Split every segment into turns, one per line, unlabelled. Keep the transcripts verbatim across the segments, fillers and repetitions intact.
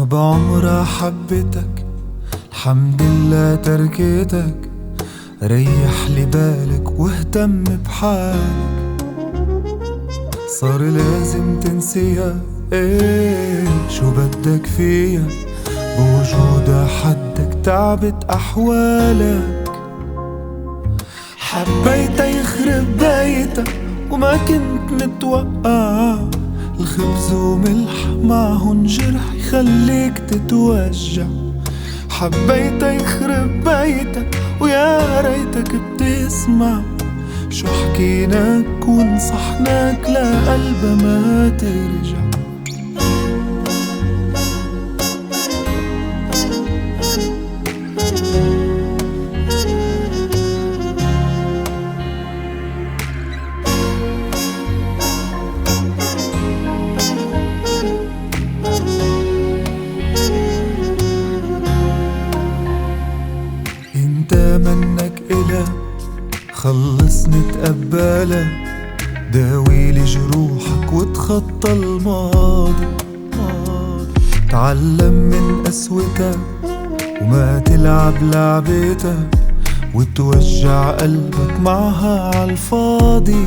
ما بعمرها حبتك، الحمد لله تركتك. ريح لي بالك واهتم بحالك، صار لازم تنسيها. ايه شو بدك فيها، بوجودها حدك تعبت احوالك. حبيتها يخرب بيتها وما كنت متوقع، الخبز وملح معهن جرح يخليك تتوجع. حبيتها يخرب بيتها ويا ريتك بتسمع، شو حكيناك ونصحناك لقلبها ما ترجع. انت منك إله، خلصني تقبلها. داويلي جروحك وتخطى الماضي. تعلم من قسوتها وما تلعب لعبتها، وتوجع قلبك معها عالفاضي.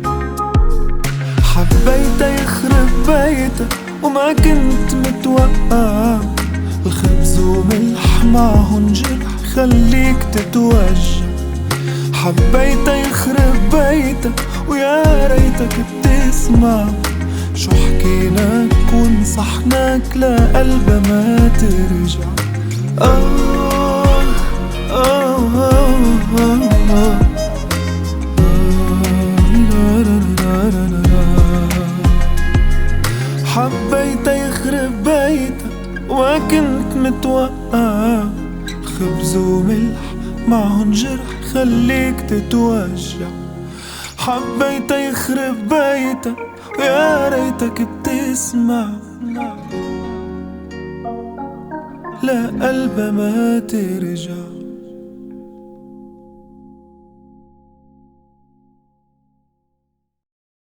حبيتها يخرب بيتها وما كنت متوقع، الخبز وملح معهن جرح خليك تتوجع. حبيتها يخرب بيتها ويا ريتك بتسمع، شو حكيناك ونصحناك لقلبها ما ترجع. آه آه آه آه حبيتها يخرب بيتها وما كنت متوقع، خبز وملح معهن جرح خليك تتوجع. حبيتها يخرب بيتها ويا ريتك بتسمع، لا قلبها ما ترجع.